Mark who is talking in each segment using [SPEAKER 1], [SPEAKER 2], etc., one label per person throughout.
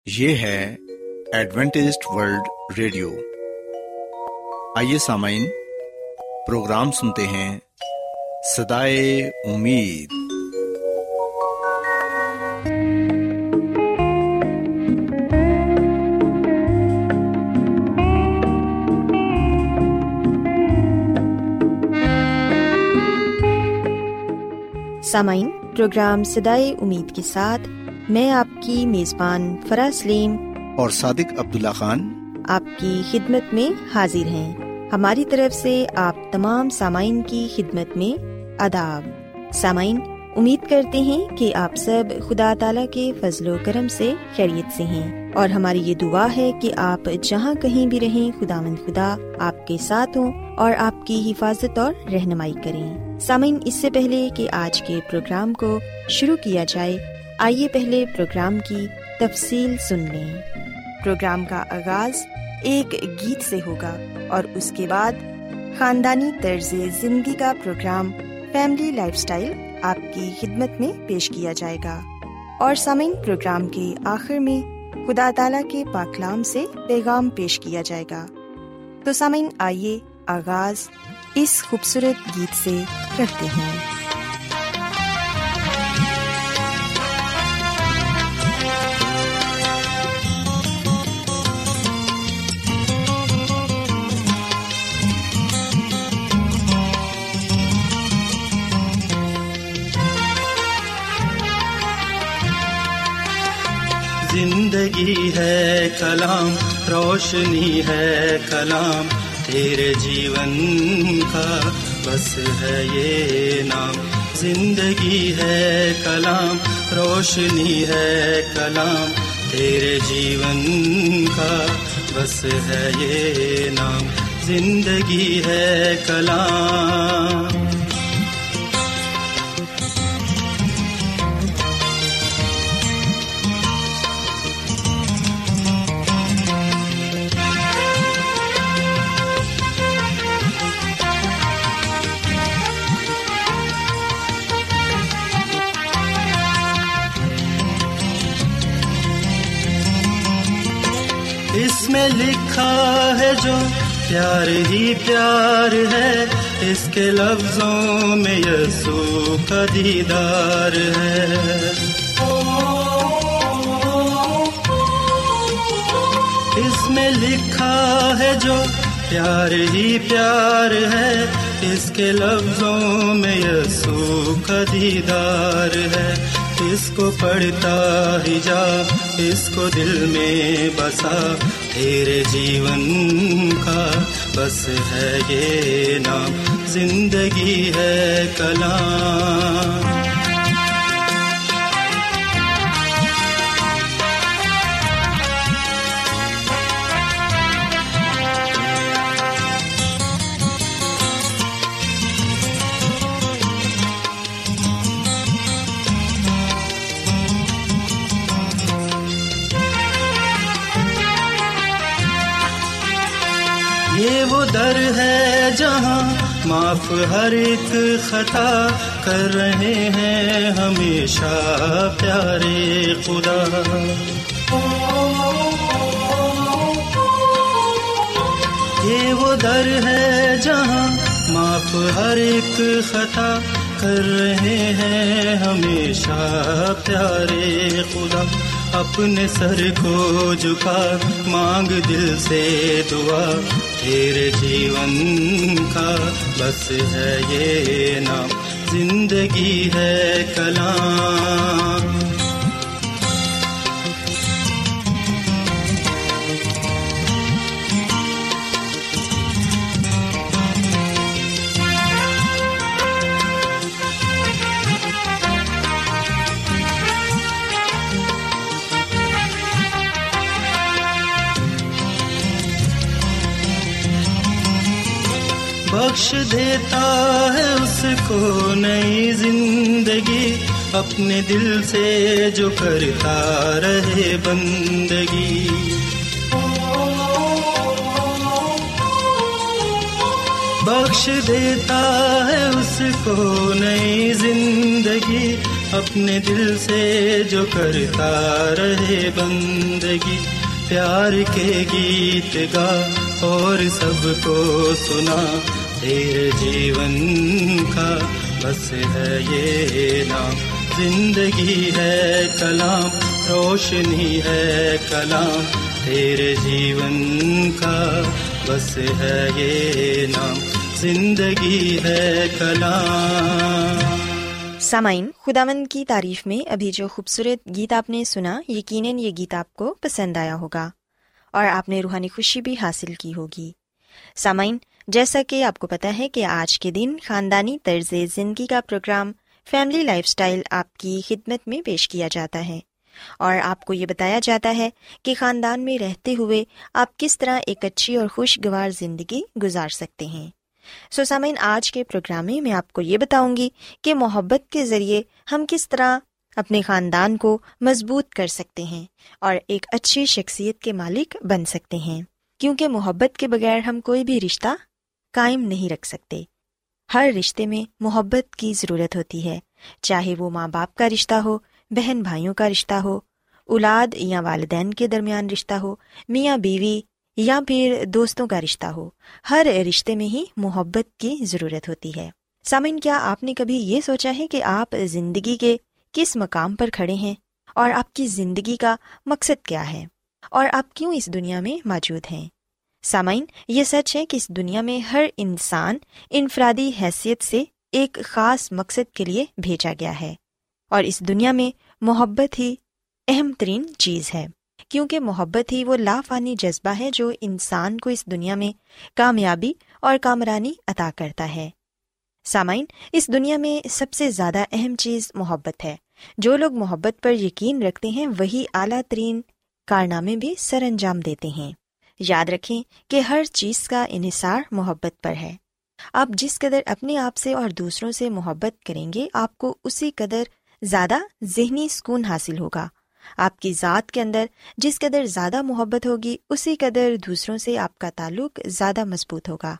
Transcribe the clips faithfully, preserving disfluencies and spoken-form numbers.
[SPEAKER 1] یہ ہے Adventist World radio. آئیے سامعین، پروگرام سنتے ہیں صدائے امید۔
[SPEAKER 2] سامعین، پروگرام صدائے امید کے ساتھ میں آپ کی میزبان فرا سلیم
[SPEAKER 1] اور صادق عبداللہ خان
[SPEAKER 2] آپ کی خدمت میں حاضر ہیں۔ ہماری طرف سے آپ تمام سامعین کی خدمت میں آداب۔ سامعین، امید کرتے ہیں کہ آپ سب خدا تعالیٰ کے فضل و کرم سے خیریت سے ہیں، اور ہماری یہ دعا ہے کہ آپ جہاں کہیں بھی رہیں، خداوند خدا آپ کے ساتھ ہوں اور آپ کی حفاظت اور رہنمائی کریں۔ سامعین، اس سے پہلے کہ آج کے پروگرام کو شروع کیا جائے، آئیے پہلے پروگرام کی تفصیل سن لیں۔ پروگرام کا آغاز ایک گیت سے ہوگا اور اس کے بعد خاندانی طرز زندگی کا پروگرام فیملی لائف سٹائل آپ کی خدمت میں پیش کیا جائے گا، اور سامعین، پروگرام کے آخر میں خدا تعالیٰ کے پاک کلام سے پیغام پیش کیا جائے گا۔ تو سامعین، آئیے آغاز اس خوبصورت گیت سے کرتے ہیں۔
[SPEAKER 3] زندگی ہے کلام، روشنی ہے کلام، تیرے جیون کا بس ہے یہ نام۔ زندگی ہے کلام، روشنی ہے کلام، تیرے جیون کا بس ہے یہ نام۔ زندگی ہے کلام۔ اس میں لکھا ہے جو پیار ہی پیار ہے، اس کے لفظوں میں یسوع کا دیدار ہے۔ اس میں لکھا ہے جو پیار ہی پیار ہے، اس کے لفظوں میں یسوع کا دیدار ہے۔ اس کو پڑھتا ہی جا، اس کو دل میں بسا، تیرے جیون کا بس ہے یہ نام۔ زندگی ہے کلام۔ یہ وہ در ہے جہاں معاف ہر ایک خطا، کر رہے ہیں ہمیشہ پیارے خدا۔ یہ وہ در ہے جہاں معاف ہر ایک خطا، کر رہے ہیں ہمیشہ پیارے خدا۔ اپنے سر کو جھکا مانگ دل سے دعا، تیرے جیون کا بس ہے یہ نام۔ زندگی ہے کلام۔ بخش دیتا ہے اس کو نئی زندگی، اپنے دل سے جو کرتا رہے بندگی۔ بخش دیتا ہے اس کو نئی زندگی، اپنے دل سے جو کرتا رہے بندگی، پیار کے گیت گا اور سب کو سنا، تیرے جیون کا بس ہے یہ نام، زندگی ہے کلام، روشنی ہے کلام، تیرے جیون کا بس ہے یہ نام، زندگی ہے کلام۔
[SPEAKER 2] سامعین، خداوند کی تعریف میں ابھی جو خوبصورت گیت آپ نے سنا، یقیناً یہ گیت آپ کو پسند آیا ہوگا اور آپ نے روحانی خوشی بھی حاصل کی ہوگی۔ سامعین، جیسا کہ آپ کو پتہ ہے کہ آج کے دن خاندانی طرز زندگی کا پروگرام فیملی لائف سٹائل آپ کی خدمت میں پیش کیا جاتا ہے، اور آپ کو یہ بتایا جاتا ہے کہ خاندان میں رہتے ہوئے آپ کس طرح ایک اچھی اور خوشگوار زندگی گزار سکتے ہیں۔ سو سامعین، آج کے پروگرام میں میں آپ کو یہ بتاؤں گی کہ محبت کے ذریعے ہم کس طرح اپنے خاندان کو مضبوط کر سکتے ہیں اور ایک اچھی شخصیت کے مالک بن سکتے ہیں، کیونکہ محبت کے بغیر ہم کوئی بھی رشتہ قائم نہیں رکھ سکتے۔ ہر رشتے میں محبت کی ضرورت ہوتی ہے، چاہے وہ ماں باپ کا رشتہ ہو، بہن بھائیوں کا رشتہ ہو، اولاد یا والدین کے درمیان رشتہ ہو، میاں بیوی یا پھر دوستوں کا رشتہ ہو، ہر رشتے میں ہی محبت کی ضرورت ہوتی ہے۔ سامعین، کیا آپ نے کبھی یہ سوچا ہے کہ آپ زندگی کے کس مقام پر کھڑے ہیں اور آپ کی زندگی کا مقصد کیا ہے اور آپ کیوں اس دنیا میں موجود ہیں؟ سامعین، یہ سچ ہے کہ اس دنیا میں ہر انسان انفرادی حیثیت سے ایک خاص مقصد کے لیے بھیجا گیا ہے، اور اس دنیا میں محبت ہی اہم ترین چیز ہے، کیونکہ محبت ہی وہ لافانی جذبہ ہے جو انسان کو اس دنیا میں کامیابی اور کامرانی عطا کرتا ہے۔ سامعین، اس دنیا میں سب سے زیادہ اہم چیز محبت ہے۔ جو لوگ محبت پر یقین رکھتے ہیں وہی اعلیٰ ترین کارنامے بھی سر انجام دیتے ہیں۔ یاد رکھیں کہ ہر چیز کا انحصار محبت پر ہے۔ آپ جس قدر اپنے آپ سے اور دوسروں سے محبت کریں گے، آپ کو اسی قدر زیادہ ذہنی سکون حاصل ہوگا۔ آپ کی ذات کے اندر جس قدر زیادہ محبت ہوگی، اسی قدر دوسروں سے آپ کا تعلق زیادہ مضبوط ہوگا۔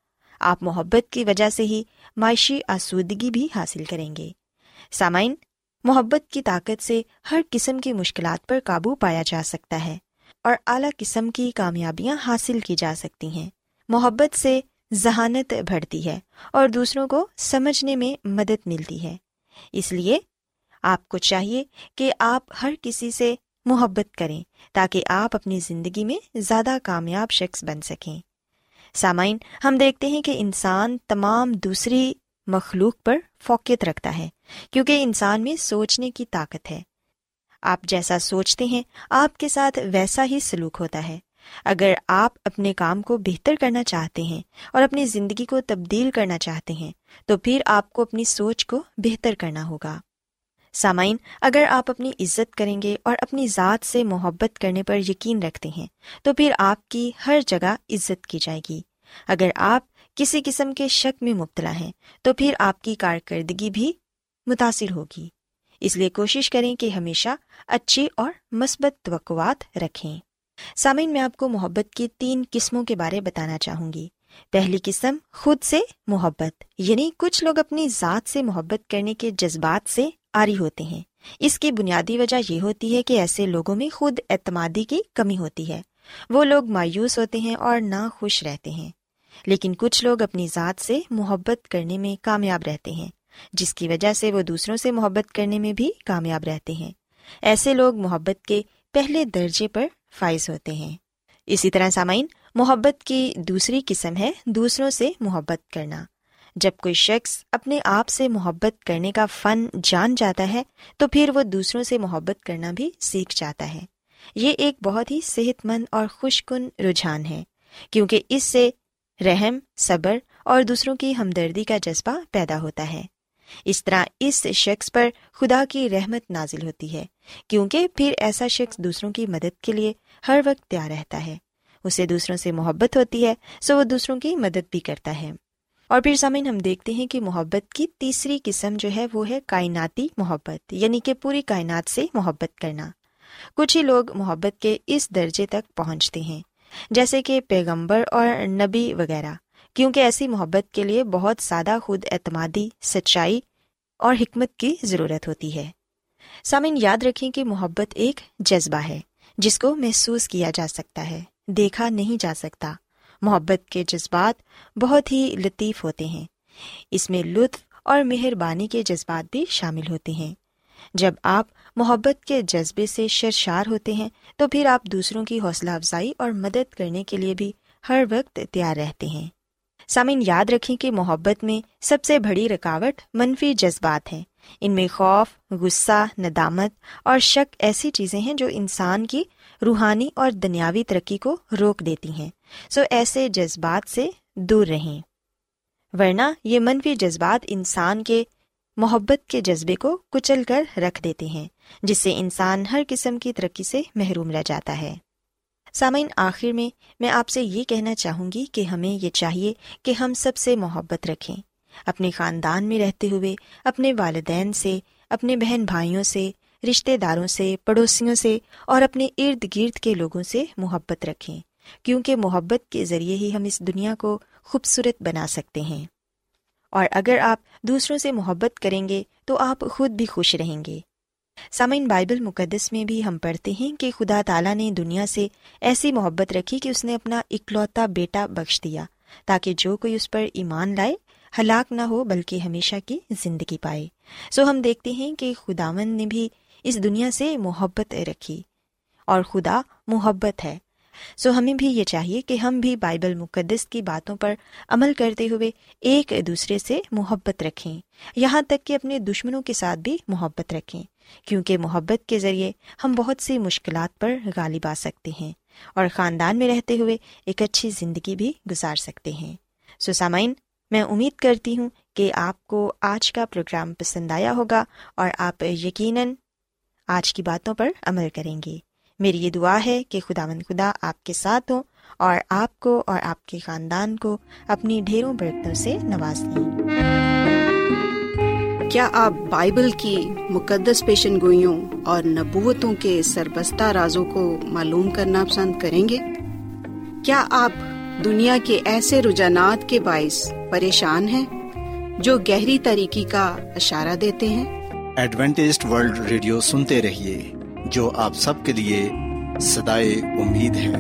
[SPEAKER 2] آپ محبت کی وجہ سے ہی معاشی آسودگی بھی حاصل کریں گے۔ سامعین، محبت کی طاقت سے ہر قسم کی مشکلات پر قابو پایا جا سکتا ہے اور اعلیٰ قسم کی کامیابیاں حاصل کی جا سکتی ہیں۔ محبت سے ذہانت بڑھتی ہے اور دوسروں کو سمجھنے میں مدد ملتی ہے۔ اس لیے آپ کو چاہیے کہ آپ ہر کسی سے محبت کریں تاکہ آپ اپنی زندگی میں زیادہ کامیاب شخص بن سکیں۔ سامعین، ہم دیکھتے ہیں کہ انسان تمام دوسری مخلوق پر فوقیت رکھتا ہے، کیونکہ انسان میں سوچنے کی طاقت ہے۔ آپ جیسا سوچتے ہیں آپ کے ساتھ ویسا ہی سلوک ہوتا ہے۔ اگر آپ اپنے کام کو بہتر کرنا چاہتے ہیں اور اپنی زندگی کو تبدیل کرنا چاہتے ہیں تو پھر آپ کو اپنی سوچ کو بہتر کرنا ہوگا۔ سامعین، اگر آپ اپنی عزت کریں گے اور اپنی ذات سے محبت کرنے پر یقین رکھتے ہیں تو پھر آپ کی ہر جگہ عزت کی جائے گی۔ اگر آپ کسی قسم کے شک میں مبتلا ہیں تو پھر آپ کی کارکردگی بھی متاثر ہوگی۔ اس لیے کوشش کریں کہ ہمیشہ اچھی اور مثبت توقعات رکھیں۔ سامعین، میں آپ کو محبت کی تین قسموں کے بارے بتانا چاہوں گی۔ پہلی قسم خود سے محبت، یعنی کچھ لوگ اپنی ذات سے محبت کرنے کے جذبات سے عاری ہوتے ہیں۔ اس کی بنیادی وجہ یہ ہوتی ہے کہ ایسے لوگوں میں خود اعتمادی کی کمی ہوتی ہے۔ وہ لوگ مایوس ہوتے ہیں اور ناخوش رہتے ہیں۔ لیکن کچھ لوگ اپنی ذات سے محبت کرنے میں کامیاب رہتے ہیں، جس کی وجہ سے وہ دوسروں سے محبت کرنے میں بھی کامیاب رہتے ہیں۔ ایسے لوگ محبت کے پہلے درجے پر فائز ہوتے ہیں۔ اسی طرح سامعین، محبت کی دوسری قسم ہے دوسروں سے محبت کرنا۔ جب کوئی شخص اپنے آپ سے محبت کرنے کا فن جان جاتا ہے تو پھر وہ دوسروں سے محبت کرنا بھی سیکھ جاتا ہے۔ یہ ایک بہت ہی صحت مند اور خوش کن رجحان ہے، کیونکہ اس سے رحم، صبر اور دوسروں کی ہمدردی کا جذبہ پیدا ہوتا ہے۔ اس طرح اس شخص پر خدا کی رحمت نازل ہوتی ہے، کیونکہ پھر ایسا شخص دوسروں کی مدد کے لیے ہر وقت تیار رہتا ہے۔ اسے دوسروں سے محبت ہوتی ہے، سو وہ دوسروں کی مدد بھی کرتا ہے۔ اور پھر سامعین، ہم دیکھتے ہیں کہ محبت کی تیسری قسم جو ہے وہ ہے کائناتی محبت، یعنی کہ پوری کائنات سے محبت کرنا۔ کچھ ہی لوگ محبت کے اس درجے تک پہنچتے ہیں، جیسے کہ پیغمبر اور نبی وغیرہ، کیونکہ ایسی محبت کے لیے بہت زیادہ خود اعتمادی، سچائی اور حکمت کی ضرورت ہوتی ہے۔ سامعین، یاد رکھیں کہ محبت ایک جذبہ ہے جس کو محسوس کیا جا سکتا ہے، دیکھا نہیں جا سکتا۔ محبت کے جذبات بہت ہی لطیف ہوتے ہیں، اس میں لطف اور مہربانی کے جذبات بھی شامل ہوتے ہیں۔ جب آپ محبت کے جذبے سے سرشار ہوتے ہیں تو پھر آپ دوسروں کی حوصلہ افزائی اور مدد کرنے کے لیے بھی ہر وقت تیار رہتے ہیں۔ سامعین، یاد رکھیں کہ محبت میں سب سے بڑی رکاوٹ منفی جذبات ہیں۔ ان میں خوف، غصہ، ندامت اور شک ایسی چیزیں ہیں جو انسان کی روحانی اور دنیاوی ترقی کو روک دیتی ہیں۔ سو ایسے جذبات سے دور رہیں، ورنہ یہ منفی جذبات انسان کے محبت کے جذبے کو کچل کر رکھ دیتے ہیں، جس سے انسان ہر قسم کی ترقی سے محروم رہ جاتا ہے۔ سامعین، آخر میں میں آپ سے یہ کہنا چاہوں گی کہ ہمیں یہ چاہیے کہ ہم سب سے محبت رکھیں، اپنے خاندان میں رہتے ہوئے اپنے والدین سے، اپنے بہن بھائیوں سے، رشتہ داروں سے، پڑوسیوں سے اور اپنے ارد گرد کے لوگوں سے محبت رکھیں، کیونکہ محبت کے ذریعے ہی ہم اس دنیا کو خوبصورت بنا سکتے ہیں۔ اور اگر آپ دوسروں سے محبت کریں گے تو آپ خود بھی خوش رہیں گے۔ سامعین، بائبل مقدس میں بھی ہم پڑھتے ہیں کہ خدا تعالیٰ نے دنیا سے ایسی محبت رکھی کہ اس نے اپنا اکلوتا بیٹا بخش دیا تاکہ جو کوئی اس پر ایمان لائے ہلاک نہ ہو بلکہ ہمیشہ کی زندگی پائے۔ سو ہم دیکھتے ہیں کہ خداوند نے بھی اس دنیا سے محبت رکھی اور خدا محبت ہے۔ سو ہمیں بھی یہ چاہیے کہ ہم بھی بائبل مقدس کی باتوں پر عمل کرتے ہوئے ایک دوسرے سے محبت رکھیں، یہاں تک کہ اپنے دشمنوں کے ساتھ بھی محبت رکھیں، کیونکہ محبت کے ذریعے ہم بہت سی مشکلات پر غالب آ سکتے ہیں اور خاندان میں رہتے ہوئے ایک اچھی زندگی بھی گزار سکتے ہیں۔ سو سامعین، میں امید کرتی ہوں کہ آپ کو آج کا پروگرام پسند آیا ہوگا اور آپ یقیناً آج کی باتوں پر عمل کریں گے۔ میری یہ دعا ہے کہ خداوند خدا آپ کے ساتھ ہوں اور آپ کو اور آپ کے خاندان کو اپنی ڈھیروں برکتوں سے نواز دیں۔
[SPEAKER 4] کیا آپ بائبل کی مقدس پیشن گوئیوں اور نبوتوں کے سربستہ رازوں کو معلوم کرنا پسند کریں گے؟ کیا آپ دنیا کے ایسے رجحانات کے باعث پریشان ہیں جو گہری تاریکی کا اشارہ دیتے ہیں؟
[SPEAKER 1] ایڈوینٹسٹ ورلڈ ریڈیو سنتے رہیے، جو آپ سب کے لیے صدائے امید ہے۔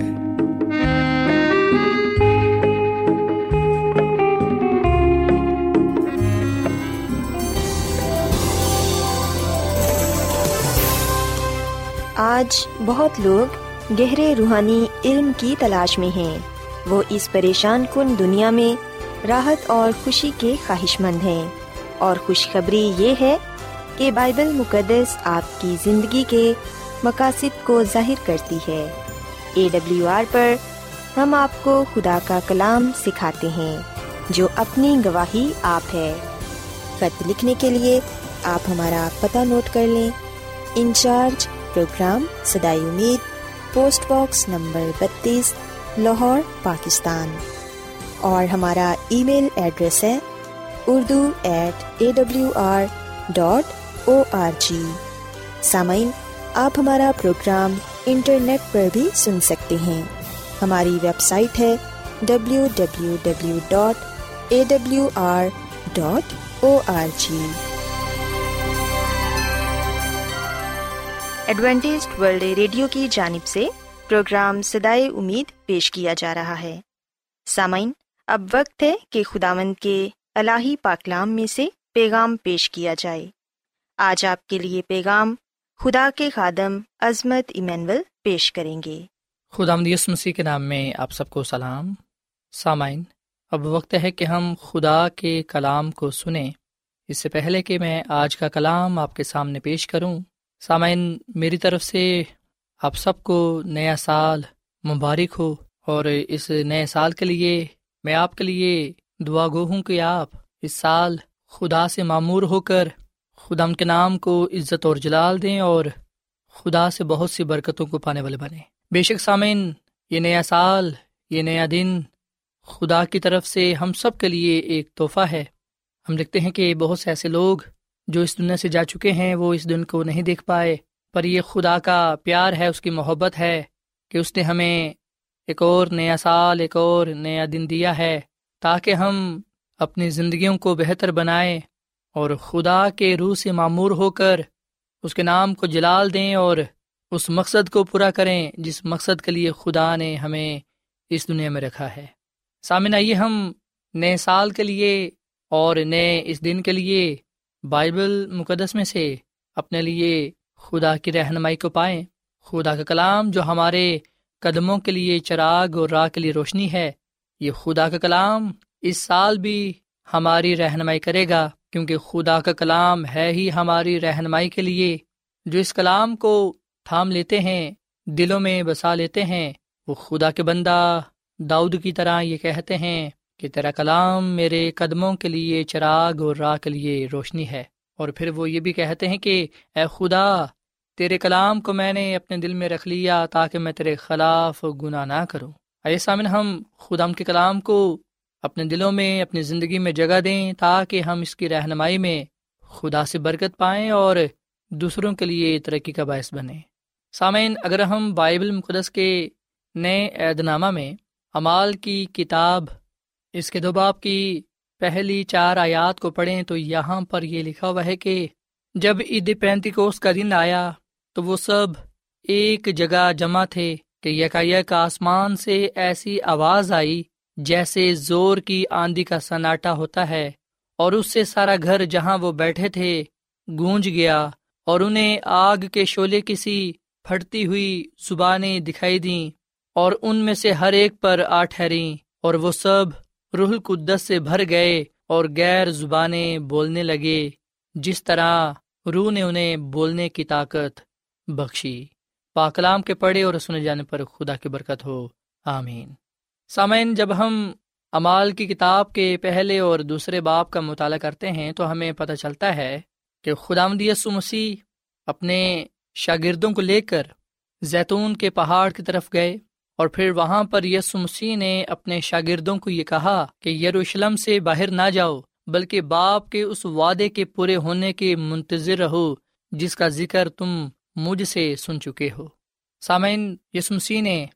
[SPEAKER 2] آج بہت لوگ گہرے روحانی علم کی تلاش میں ہیں۔ وہ اس پریشان کن دنیا میں راحت اور خوشی کے خواہش مند ہیں، اور خوشخبری یہ ہے کہ بائبل مقدس آپ کی زندگی کے مقاصد کو ظاہر کرتی ہے۔ اے ڈبلیو آر پر ہم آپ کو خدا کا کلام سکھاتے ہیں جو اپنی گواہی آپ ہے۔ خط لکھنے کے لیے آپ ہمارا پتہ نوٹ کر لیں۔ انچارج پروگرام صدائے امید، پوسٹ باکس نمبر بتیس، لاہور، پاکستان۔ اور ہمارا ای میل ایڈریس ہے Urdu at A W R dot O R G. سامعین، آپ ہمارا پروگرام انٹرنیٹ پر بھی سن سکتے ہیں۔ ہماری ویب سائٹ ہے W W W dot A W R dot O R G. Adventist World Radio کی جانب سے پروگرام صدائے امید پیش کیا جا رہا ہے۔ سامعین، اب وقت ہے کہ خداوند کے الہی پاکلام میں سے پیغام پیش کیا جائے۔ آج آپ کے لیے پیغام خدا کے خادم عظمت ایمینول پیش کریں گے۔
[SPEAKER 5] خداوند یسوع مسیح کے نام میں آپ سب کو سلام۔ سامعین، اب وقت ہے کہ ہم خدا کے کلام کو سنیں۔ اس سے پہلے کہ میں آج کا کلام آپ کے سامنے پیش کروں، سامعین، میری طرف سے آپ سب کو نیا سال مبارک ہو، اور اس نئے سال کے لیے میں آپ کے لیے دعا گو ہوں کہ آپ اس سال خدا سے معمور ہو کر خدا کے نام کو عزت اور جلال دیں اور خدا سے بہت سی برکتوں کو پانے والے بنیں۔ بے شک سامعین، یہ نیا سال، یہ نیا دن خدا کی طرف سے ہم سب کے لیے ایک تحفہ ہے۔ ہم دیکھتے ہیں کہ بہت سے ایسے لوگ جو اس دنیا سے جا چکے ہیں وہ اس دن کو نہیں دیکھ پائے، پر یہ خدا کا پیار ہے، اس کی محبت ہے کہ اس نے ہمیں ایک اور نیا سال، ایک اور نیا دن دیا ہے تاکہ ہم اپنی زندگیوں کو بہتر بنائیں اور خدا کے روح سے معمور ہو کر اس کے نام کو جلال دیں اور اس مقصد کو پورا کریں جس مقصد کے لیے خدا نے ہمیں اس دنیا میں رکھا ہے۔ سامعین، آئیے ہم نئے سال کے لیے اور نئے اس دن کے لیے بائبل مقدس میں سے اپنے لیے خدا کی رہنمائی کو پائیں۔ خدا کا کلام جو ہمارے قدموں کے لیے چراغ اور راہ کے لیے روشنی ہے، یہ خدا کا کلام اس سال بھی ہماری رہنمائی کرے گا، کیونکہ خدا کا کلام ہے ہی ہماری رہنمائی کے لیے۔ جو اس کلام کو تھام لیتے ہیں، دلوں میں بسا لیتے ہیں، وہ خدا کے بندہ داؤد کی طرح یہ کہتے ہیں کہ تیرا کلام میرے قدموں کے لیے چراغ اور راہ کے لیے روشنی ہے۔ اور پھر وہ یہ بھی کہتے ہیں کہ اے خدا، تیرے کلام کو میں نے اپنے دل میں رکھ لیا تاکہ میں تیرے خلاف گناہ نہ کروں۔ آئیے سامنے ہم خدا کے کلام کو اپنے دلوں میں، اپنی زندگی میں جگہ دیں تاکہ ہم اس کی رہنمائی میں خدا سے برکت پائیں اور دوسروں کے لیے ترقی کا باعث بنیں۔ سامعین، اگر ہم بائبل مقدس کے نئے عہد نامہ میں اعمال کی کتاب اس کے دو باب کی پہلی چار آیات کو پڑھیں تو یہاں پر یہ لکھا ہوا ہے کہ جب عید پینتیکوست کا دن آیا تو وہ سب ایک جگہ جمع تھے کہ یکایک آسمان سے ایسی آواز آئی جیسے زور کی آندھی کا سناٹا ہوتا ہے، اور اس سے سارا گھر جہاں وہ بیٹھے تھے گونج گیا، اور انہیں آگ کے شعلے کسی پھٹتی ہوئی زبانیں دکھائی دیں، اور ان میں سے ہر ایک پر آ ٹھہریں، اور وہ سب روح القدس سے بھر گئے اور غیر زبانیں بولنے لگے جس طرح روح نے انہیں بولنے کی طاقت بخشی۔ پاک کلام کے پڑھے اور سنے جانے پر خدا کی برکت ہو، آمین۔ سامعین، جب ہم اعمال کی کتاب کے پہلے اور دوسرے باب کا مطالعہ کرتے ہیں تو ہمیں پتہ چلتا ہے کہ خداوند یسوع مسیح اپنے شاگردوں کو لے کر زیتون کے پہاڑ کی طرف گئے، اور پھر وہاں پر یسوع مسیح نے اپنے شاگردوں کو یہ کہا کہ یروشلم سے باہر نہ جاؤ، بلکہ باپ کے اس وعدے کے پورے ہونے کے منتظر رہو جس کا ذکر تم مجھ سے سن چکے ہو۔ سامعین، یسوع مسیح نے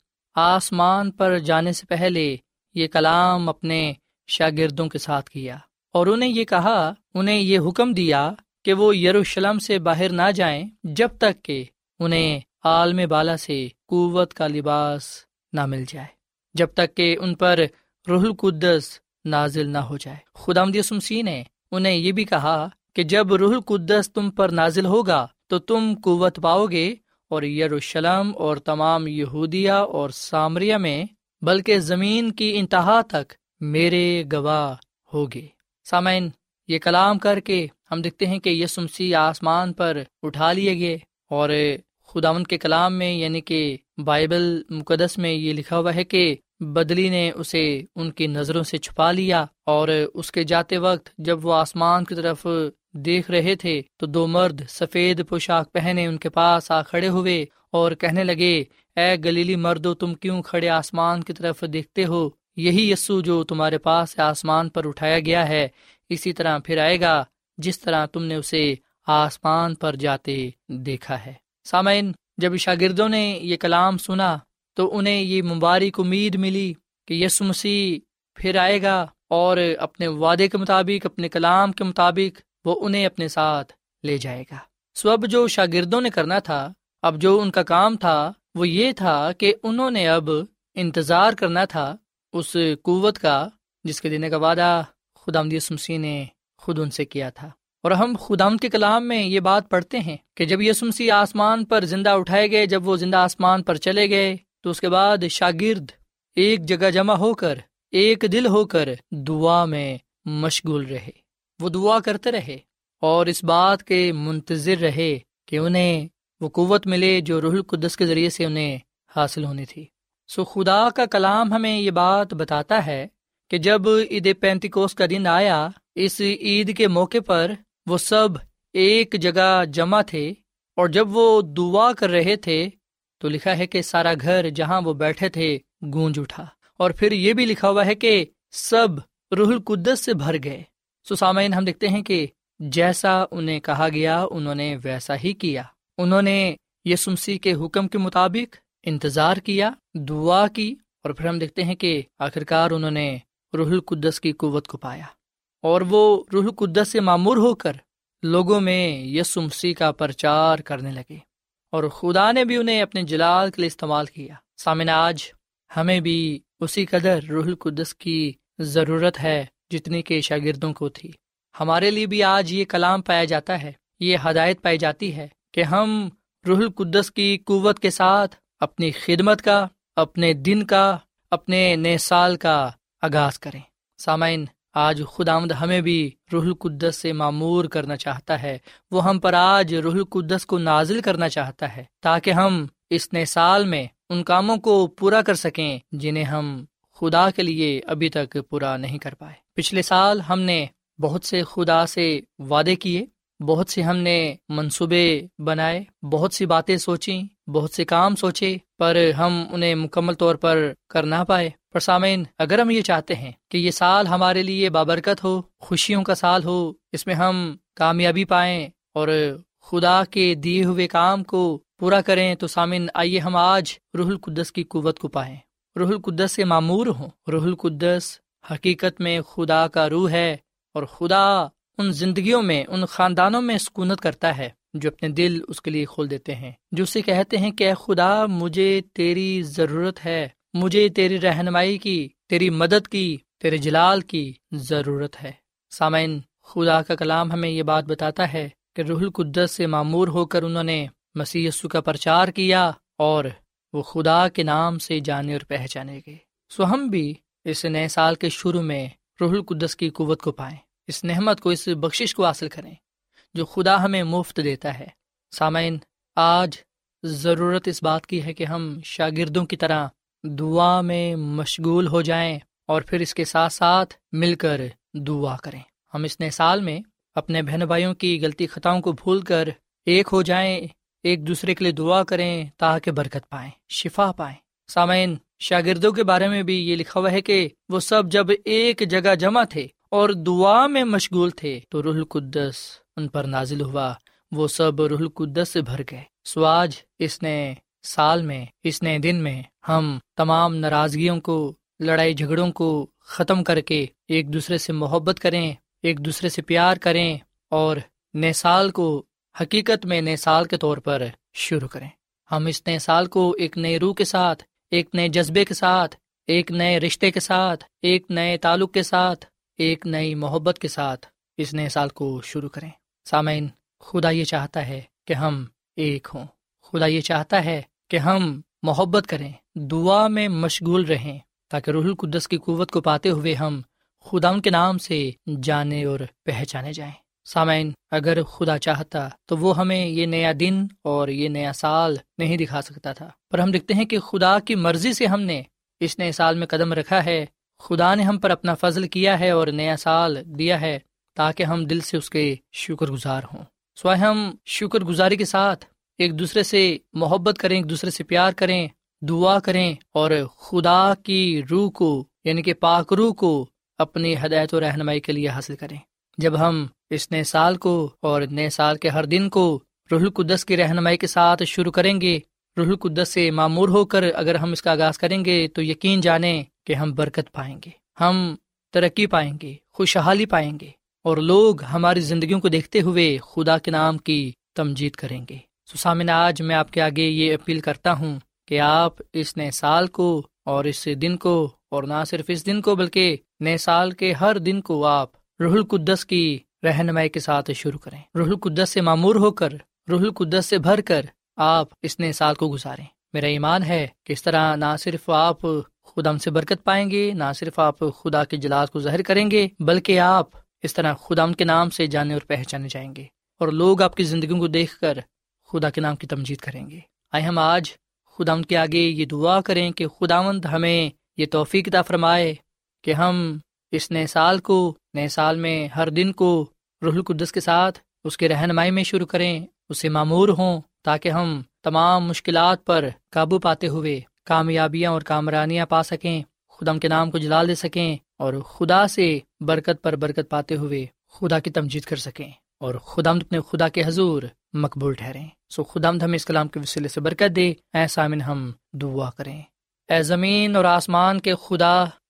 [SPEAKER 5] آسمان پر جانے سے پہلے یہ کلام اپنے شاگردوں کے ساتھ کیا، اور انہیں یہ کہا، انہیں یہ حکم دیا کہ وہ یروشلم سے باہر نہ جائیں جب تک کہ انہیں عالم بالا سے قوت کا لباس نہ مل جائے، جب تک کہ ان پر روح القدس نازل نہ ہو جائے۔ خداوند یسوع مسیح نے انہیں یہ بھی کہا کہ جب روح القدس تم پر نازل ہوگا تو تم قوت پاؤ گے، اور یروشلم اور تمام یہودیہ اور سامریہ میں بلکہ زمین کی انتہا تک میرے گواہ ہوگے۔ سامعین، یہ کلام کر کے ہم دیکھتے ہیں کہ یسوع مسیح آسمان پر اٹھا لیے گئے، اور خداوند کے کلام میں یعنی کہ بائبل مقدس میں یہ لکھا ہوا ہے کہ بدلی نے اسے ان کی نظروں سے چھپا لیا، اور اس کے جاتے وقت جب وہ آسمان کی طرف دیکھ رہے تھے تو دو مرد سفید پوشاک پہنے ان کے پاس آ کھڑے ہوئے اور کہنے لگے، اے گلیلی مردو، تم کیوں کھڑے آسمان کی طرف دیکھتے ہو؟ یہی یسوع جو تمہارے پاس سے آسمان پر اٹھایا گیا ہے اسی طرح پھر آئے گا جس طرح تم نے اسے آسمان پر جاتے دیکھا ہے۔ سامعین، جب شاگردوں نے یہ کلام سنا تو انہیں یہ مبارک امید ملی کہ یسوع مسیح پھر آئے گا، اور اپنے وعدے کے مطابق، اپنے کلام کے مطابق وہ انہیں اپنے ساتھ لے جائے گا۔ سو اب جو شاگردوں نے کرنا تھا، اب جو ان کا کام تھا وہ یہ تھا کہ انہوں نے اب انتظار کرنا تھا اس قوت کا جس کے دینے کا وعدہ خداوند یسوع مسیح نے خود ان سے کیا تھا۔ اور ہم خداوند کے کلام میں یہ بات پڑھتے ہیں کہ جب یسوع مسیح آسمان پر زندہ اٹھائے گئے، جب وہ زندہ آسمان پر چلے گئے تو اس کے بعد شاگرد ایک جگہ جمع ہو کر، ایک دل ہو کر دعا میں مشغول رہے۔ وہ دعا کرتے رہے اور اس بات کے منتظر رہے کہ انہیں وہ قوت ملے جو روح القدس کے ذریعے سے انہیں حاصل ہونی تھی۔ سو خدا کا کلام ہمیں یہ بات بتاتا ہے کہ جب عید پینتیکوست کا دن آیا، اس عید کے موقع پر وہ سب ایک جگہ جمع تھے، اور جب وہ دعا کر رہے تھے تو لکھا ہے کہ سارا گھر جہاں وہ بیٹھے تھے گونج اٹھا، اور پھر یہ بھی لکھا ہوا ہے کہ سب روح القدس سے بھر گئے۔ سو سامعین، ہم دیکھتے ہیں کہ جیسا انہیں کہا گیا انہوں نے ویسا ہی کیا۔ انہوں نے یسوع مسیح کے حکم کے مطابق انتظار کیا، دعا کی، اور پھر ہم دیکھتے ہیں کہ آخرکار انہوں نے روح القدس کی قوت کو پایا۔ اور وہ روح القدس سے معمور ہو کر لوگوں میں یسوع مسیح کا پرچار کرنے لگے، اور خدا نے بھی انہیں اپنے جلال کے لیے استعمال کیا۔ سامعین، آج ہمیں بھی اسی قدر روح القدس کی ضرورت ہے جتنی کہ شاگردوں کو تھی۔ ہمارے لیے بھی آج یہ کلام پایا جاتا ہے، یہ ہدایت پائی جاتی ہے کہ ہم روح القدس کی قوت کے ساتھ اپنی خدمت کا، اپنے دن کا، اپنے نئے سال کا آغاز کریں۔ سامعین، آج خداوند ہمیں بھی روح القدس سے معمور کرنا چاہتا ہے، وہ ہم پر آج روح القدس کو نازل کرنا چاہتا ہے تاکہ ہم اس نئے سال میں ان کاموں کو پورا کر سکیں جنہیں ہم خدا کے لیے ابھی تک پورا نہیں کر پائے۔ پچھلے سال ہم نے بہت سے خدا سے وعدے کیے، بہت سے ہم نے منصوبے بنائے، بہت سی باتیں سوچیں، بہت سے کام سوچے، پر ہم انہیں مکمل طور پر کر نہ پائے۔ پر سامعین، اگر ہم یہ چاہتے ہیں کہ یہ سال ہمارے لیے بابرکت ہو، خوشیوں کا سال ہو، اس میں ہم کامیابی پائیں اور خدا کے دیے ہوئے کام کو پورا کریں، تو سامعین آئیے ہم آج روح القدس کی قوت کو پائیں، روح القدس سے معمور ہوں۔ روح القدس حقیقت میں خدا کا روح ہے، اور خدا ان زندگیوں میں، ان خاندانوں میں سکونت کرتا ہے جو اپنے دل اس کے لیے کھول دیتے ہیں، جو اسے کہتے ہیں کہ اے خدا، مجھے تیری ضرورت ہے، مجھے تیری رہنمائی کی، تیری مدد کی، تیرے جلال کی ضرورت ہے۔ سامعین، خدا کا کلام ہمیں یہ بات بتاتا ہے کہ روح القدس سے معمور ہو کر انہوں نے مسیح یسوع کا پرچار کیا، اور وہ خدا کے نام سے جانے اور پہچانے گئے۔ سو ہم بھی اس نئے سال کے شروع میں روح القدس کی قوت کو پائیں، اس نعمت کو، اس بخشش کو حاصل کریں جو خدا ہمیں مفت دیتا ہے۔ سامعین، آج ضرورت اس بات کی ہے کہ ہم شاگردوں کی طرح دعا میں مشغول ہو جائیں، اور پھر اس کے ساتھ ساتھ مل کر دعا کریں۔ ہم اس نئے سال میں اپنے بہن بھائیوں کی غلطی خطاؤں کو بھول کر ایک ہو جائیں، ایک دوسرے کے لیے دعا کریں تاکہ برکت پائیں، شفا پائیں۔ سامعین، شاگردوں کے بارے میں بھی یہ لکھا ہوا ہے کہ وہ سب جب ایک جگہ جمع تھے اور دعا میں مشغول تھے تو روح القدس ان پر نازل ہوا، وہ سب روح القدس سے بھر گئے۔ سو آج اس نئے سال میں، اس نئے دن میں ہم تمام ناراضگیوں کو، لڑائی جھگڑوں کو ختم کر کے ایک دوسرے سے محبت کریں، ایک دوسرے سے پیار کریں، اور نئے سال کو حقیقت میں نئے سال کے طور پر شروع کریں۔ ہم اس نئے سال کو ایک نئے روح کے ساتھ، ایک نئے جذبے کے ساتھ، ایک نئے رشتے کے ساتھ، ایک نئے تعلق کے ساتھ، ایک نئی محبت کے ساتھ اس نئے سال کو شروع کریں۔ سامعین، خدا یہ چاہتا ہے کہ ہم ایک ہوں، خدا یہ چاہتا ہے کہ ہم محبت کریں، دعا میں مشغول رہیں، تاکہ روح القدس کی قوت کو پاتے ہوئے ہم خدا ان کے نام سے جانے اور پہچانے جائیں۔ سامعین، اگر خدا چاہتا تو وہ ہمیں یہ نیا دن اور یہ نیا سال نہیں دکھا سکتا تھا، پر ہم دیکھتے ہیں کہ خدا کی مرضی سے ہم نے اس نئے سال میں قدم رکھا ہے، خدا نے ہم پر اپنا فضل کیا ہے اور نیا سال دیا ہے تاکہ ہم دل سے اس کے شکر گزار ہوں۔ سوائے ہم شکر گزاری کے ساتھ ایک دوسرے سے محبت کریں، ایک دوسرے سے پیار کریں، دعا کریں، اور خدا کی روح کو یعنی کہ پاک روح کو اپنی ہدایت و رہنمائی کے لیے حاصل کریں۔ جب ہم اس نئے سال کو اور نئے سال کے ہر دن کو روح القدس کی رہنمائی کے ساتھ شروع کریں گے، روح القدس سے معمور ہو کر اگر ہم اس کا آغاز کریں گے تو یقین جانیں کہ ہم برکت پائیں گے، ہم ترقی پائیں گے، خوشحالی پائیں گے، اور لوگ ہماری زندگیوں کو دیکھتے ہوئے خدا کے نام کی تمجید کریں گے۔ سو سامعین، آج میں آپ کے آگے یہ اپیل کرتا ہوں کہ آپ اس نئے سال کو اور اس دن کو، اور نہ صرف اس دن کو بلکہ نئے سال کے ہر دن کو آپ روح القدس کی رہنمائی کے ساتھ شروع کریں، روح القدس سے معمور ہو کر، روح القدس سے بھر کر آپ اس نئے سال کو گزاریں۔ میرا ایمان ہے کہ اس طرح نہ صرف آپ خدا ہم سے برکت پائیں گے، نہ صرف آپ خدا کے جلال کو ظاہر کریں گے، بلکہ آپ اس طرح خدا ان کے نام سے جانے اور پہچانے جائیں گے، اور لوگ آپ کی زندگیوں کو دیکھ کر خدا کے نام کی تمجید کریں گے۔ آئے ہم آج خدا ان کے آگے یہ دعا کریں کہ خداوند ہمیں یہ توفیق عطا فرمائے کہ ہم اس نئے سال کو، نئے سال میں ہر دن کو روح القدس کے ساتھ اس کے رہنمائی میں شروع کریں، اس سے معمور ہوں، تاکہ ہم تمام مشکلات پر قابو پاتے ہوئے کامیابیاں اور کامرانیاں پا سکیں، خدا کے نام کو جلال دے سکیں، اور خدا سے برکت پر برکت پاتے ہوئے خدا کی تمجید کر سکیں، اور خداوند اپنے خدا کے حضور مقبول ٹھہریں۔ سو خداوند ہمیں اس کلام کے وسیلے سے برکت دے۔ اے سامن، ہم دعا کریں۔ اے زمین اور آسمان کے خدا،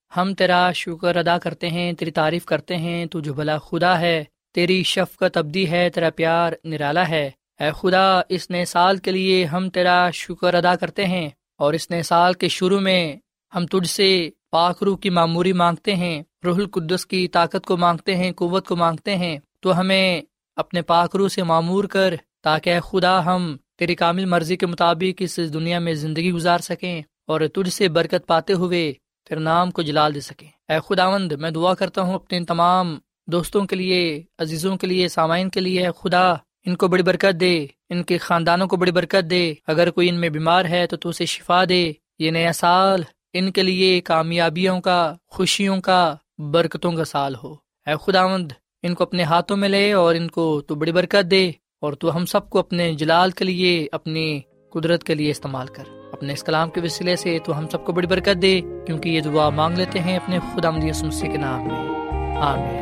[SPEAKER 5] ہم تیرا شکر ادا کرتے ہیں، تیری تعریف کرتے ہیں، تو جو بھلا خدا ہے، تیری شفقت ابدی ہے، تیرا پیار نرالا ہے۔ اے خدا، اس نئے سال کے لیے ہم تیرا شکر ادا کرتے ہیں، اور اس نئے سال کے شروع میں ہم تجھ سے پاک روح کی معموری مانگتے ہیں، روح القدس کی طاقت کو مانگتے ہیں، قوت کو مانگتے ہیں۔ تو ہمیں اپنے پاک روح سے معمور کر، تاکہ اے خدا ہم تیری کامل مرضی کے مطابق اس دنیا میں زندگی گزار سکیں، اور تجھ سے برکت پاتے ہوئے تیرے نام کو جلال دے سکیں۔ اے خداوند، میں دعا کرتا ہوں اپنے تمام دوستوں کے لیے، عزیزوں کے لیے، سامعین کے لیے، اے خدا ان کو بڑی برکت دے، ان کے خاندانوں کو بڑی برکت دے۔ اگر کوئی ان میں بیمار ہے تو تو اسے شفا دے۔ یہ نیا سال ان کے لیے کامیابیوں کا، خوشیوں کا، برکتوں کا سال ہو۔ اے خداوند، ان کو اپنے ہاتھوں میں لے اور ان کو تو بڑی برکت دے، اور تو ہم سب کو اپنے جلال کے لیے، اپنی قدرت کے لیے استعمال کر۔ اپنے اس کلام کے وسیلے سے تو ہم سب کو بڑی برکت دے، کیونکہ یہ دعا مانگ لیتے ہیں اپنے خداوند یسوع مسیح کے نام میں، آمین۔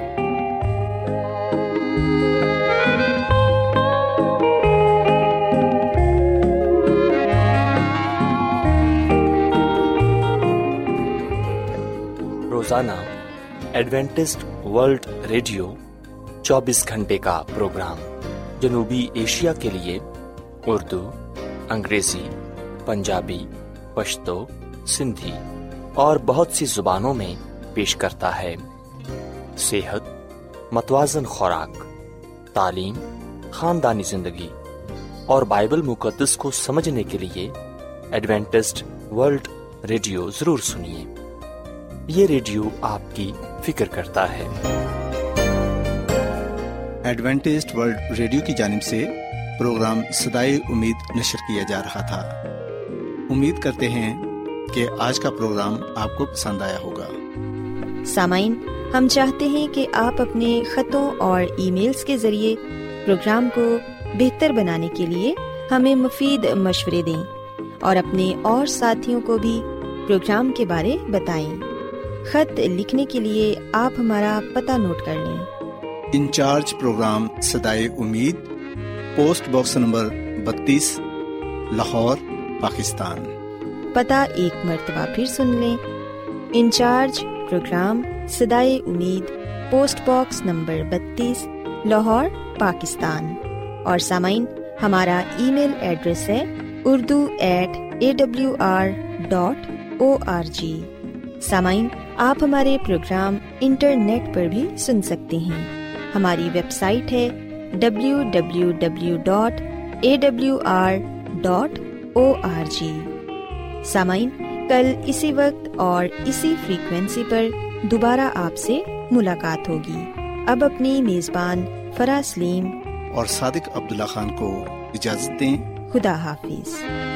[SPEAKER 6] روزانہ ایڈوینٹسٹ ورلڈ ریڈیو چوبیس گھنٹے کا پروگرام جنوبی ایشیا کے لیے اردو، انگریزی، پنجابی، پشتو، سندھی اور بہت سی زبانوں میں پیش کرتا ہے۔ صحت، متوازن خوراک، تعلیم، خاندانی زندگی اور بائبل مقدس کو سمجھنے کے لیے ایڈوینٹسٹ ورلڈ ریڈیو ضرور سنیے۔ یہ ریڈیو آپ کی فکر کرتا ہے۔
[SPEAKER 1] ایڈوینٹسٹ ورلڈ ریڈیو کی جانب سے پروگرام صدائے امید نشر کیا جا رہا تھا۔ امید کرتے ہیں کہ آج کا پروگرام آپ کو پسند آیا ہوگا۔
[SPEAKER 2] سامعین، ہم چاہتے ہیں کہ آپ اپنے خطوں اور ای میلز کے ذریعے پروگرام کو بہتر بنانے کے لیے ہمیں مفید مشورے دیں، اور اپنے اور ساتھیوں کو بھی پروگرام کے بارے بتائیں۔ خط لکھنے کے لیے آپ ہمارا پتہ نوٹ کر لیں۔
[SPEAKER 1] انچارج پروگرام صدائے امید، پوسٹ باکس نمبر بتیس، لاہور، پاکستان۔
[SPEAKER 2] پتہ ایک مرتبہ پھر سن لیں۔ انچارج پروگرام صدائے امید، پوسٹ باکس نمبر بتیس، لاہور، پاکستان۔ اور سامعین، ہمارا ای میل ایڈریس ہے Urdu at A W R dot O R G. سامعین، آپ ہمارے پروگرام انٹرنیٹ پر بھی سن سکتے ہیں۔ ہماری ویب سائٹ ہے W W W dot A W R dot O R G. سامعین، کل اسی وقت اور اسی فریکوینسی پر دوبارہ آپ سے ملاقات ہوگی۔ اب اپنی میزبان فرا سلیم
[SPEAKER 1] اور صادق عبداللہ خان کو اجازت دیں۔
[SPEAKER 2] خدا حافظ۔